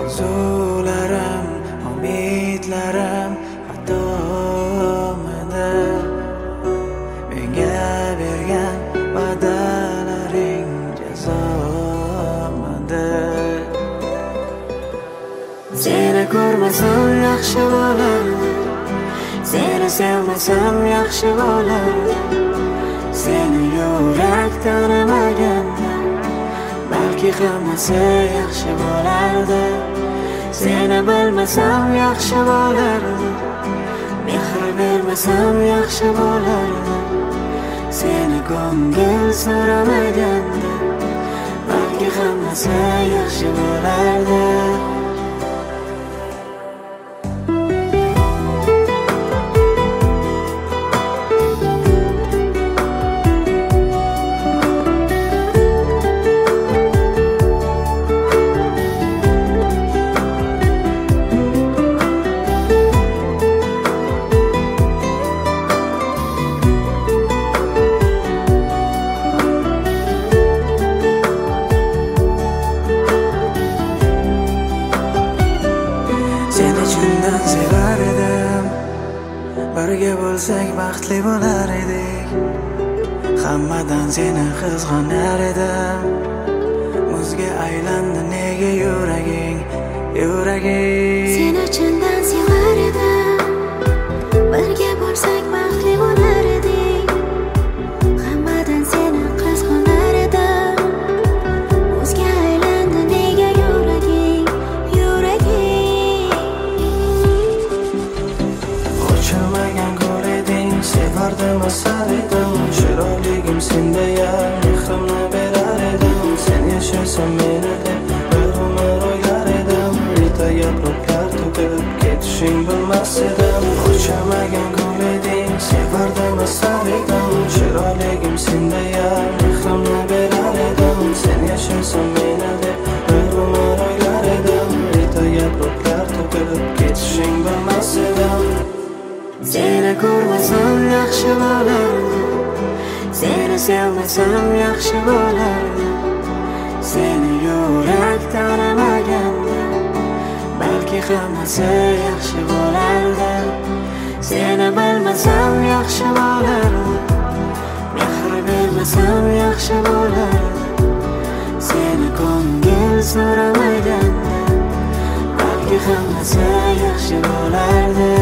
Orzularim, umidlarim xatomidi? Menga bergan va'dalaring jazomidi? Seni ko'rmasam yaxshi bo'lardi, seni sevmasam yaxshi bo'lardi. Seni yurak tanimaganda balki hammasi yaxshi bo'lardi. Seni bilmasam yaxshi bo'lardi, mehr bermasam yaxshi bo'lardi. Seni ko'ngil so'ramaganda balki hammasi yaxshi bo'lardi. Chindan sevar edim, birga bo'lsak baxtli bo'lar edik. Hammadan seni qizg'anar edim. Muzga aylandi nega yuraging, yuraging. Seni chindan sevar edim, birga bo'lsak baxtli bo'lar edik. Hammadan seni qizg'anar edim. Muzga aylandi nega yuraging, yuraging. Ochilmagan gul eding, sevardim, asar edim. Chiroyligim sendaya, mehrimni berar edim. Sen yashasam meni deb bir umr o'ylar edim. Rita yaproqlar to'kib ketishing bilmas edim. Ochilmagan gul eding, sevardim, asar edim. Chiroyligim sendaya, mehrimni berar edim. Sen yashasam meni deb bir umr o'ylar edim. Rita yaproqlar to'kib ketishing bilmas edim. Seni ko'rmasam yaxshi bo'lardi, seni sevmasam yaxshi bo'lardi. Seni yurak tanimaganda balki hammasi yaxshi bo'lardi. Seni bilmasam yaxshi bo'lardi, mehr bermasam yaxshi bo'lardi. Seni ko'ngil so'ramaganda balki hammasi yaxshi bo'lardi.